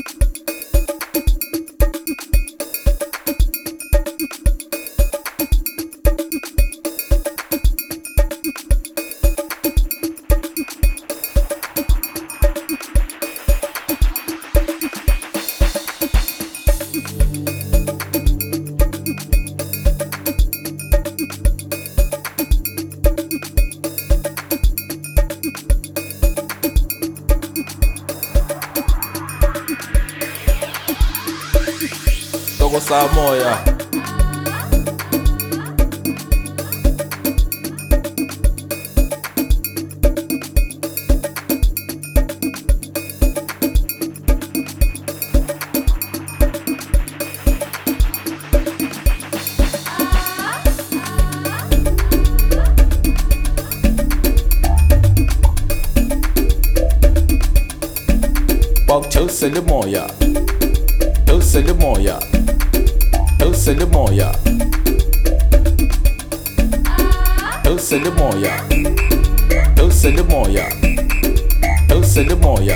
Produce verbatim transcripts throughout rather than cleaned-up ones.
Togo Samoya. Bog Tosele Moya. Tosele Moya. Tosele Moya. Tosele Moya. Tosele Moya. Tosele Moya.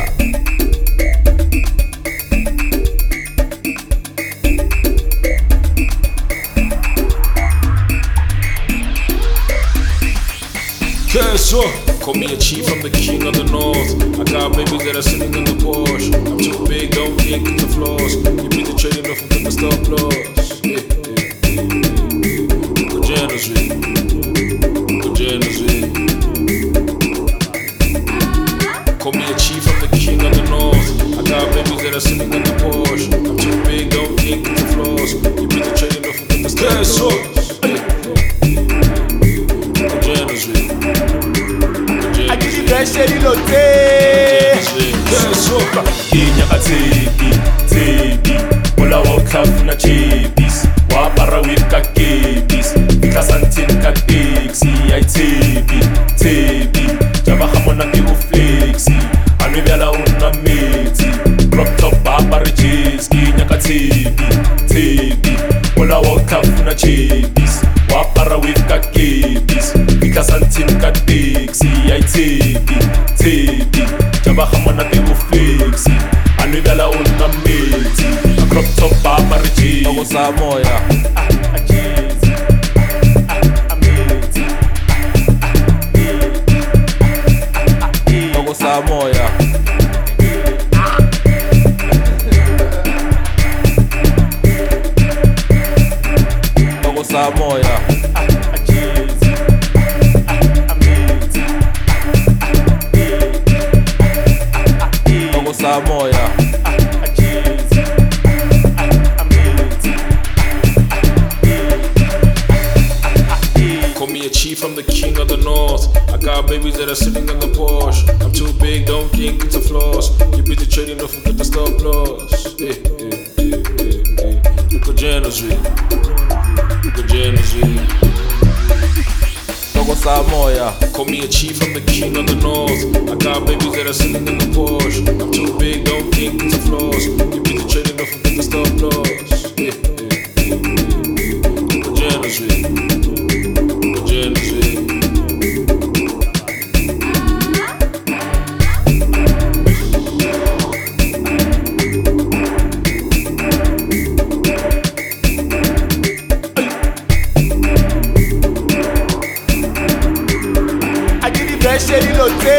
Cash call me a chief, I'm the king of the north. I got babies that are sitting in the Porsche. I'm too big, don't think it's the flaws. You beat the trading off of the stop loss. Yeah, yeah, yeah. Go generously, go generously. Call me a chief, I'm the king of the north. I got babies that are sitting in the Porsche. I'm too big, don't think it's the flaws. You beat the trading off of the stop loss. Sheri lote Kinya ateki, teki Ula wakaf na chibis Wapara wika kibis Kasantin ka tiksi Ay tebi, tebi Java hamona ki uflexi Anu vyala una meti Crop top babari cheese Kinya ka tebi, tebi Ula wakaf na chibis Wapara wika kibis Kasantin ka tiksi Ay tebi, tebi Java hamona ki uflexi Anu vyala una meti Crop top babari cheese Togo Samoya. Togo Samoya. Togo Samoya. Togo Samoya. Call me a chief, I'm the king of the north. I got babies that are sitting in the Porsche. I'm too big, don't think it's a flaws. You beat the trading off with the stop loss. Yeah, yeah, yeah, yeah, yeah. Look at generously, look at generously. Togo Samoya. Call me a chief, I'm the king of the north. I got babies that are sitting in the Porsche. I'm too big, don't think it's a flaws. You beat the trading off with the stop loss. Yeah, yeah, yeah, yeah, yeah. Look at generously, look at generously. Sheri lote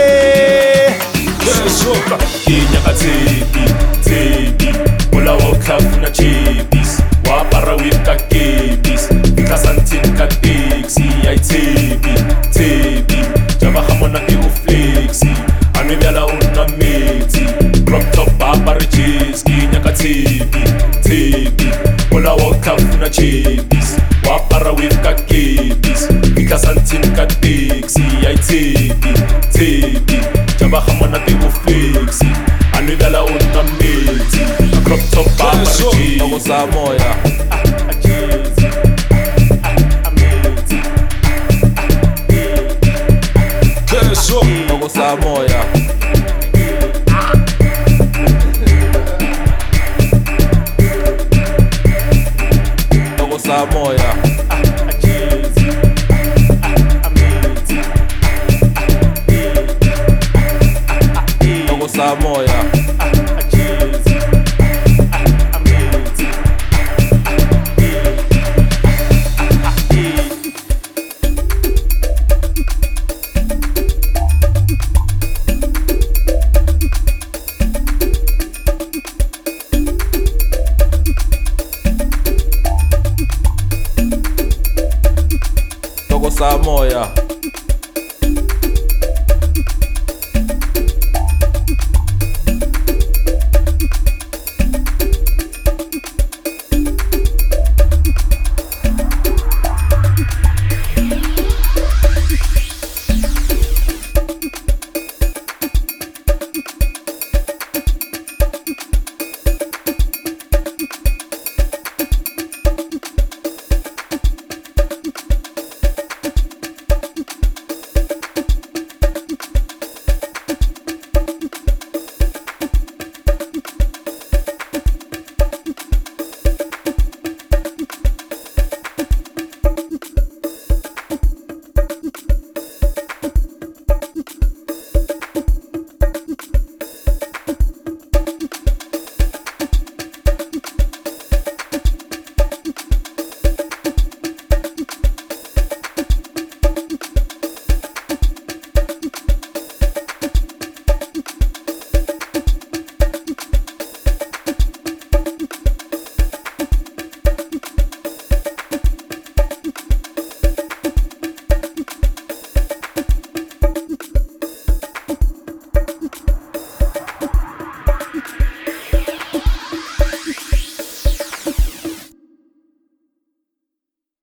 Kinya ka teki, teki Ula wakaf na chibis Wapara wika kibis Kasantin ka tiksi Ay tebi, tebi Java hamona ki uflexi Anu vyala una meti Crop top babari cheese Kinya ka tebi, tebi Ula wakaf na chibis Wapara wika kibis Kasantin ka tiksi Ay tebi, tebi Java hamona ki uflexi Anu vyala una meti Crop top babari cheese Togo Samoya. Togo Samoya. Togo Samoya. Togo Samoya. moya.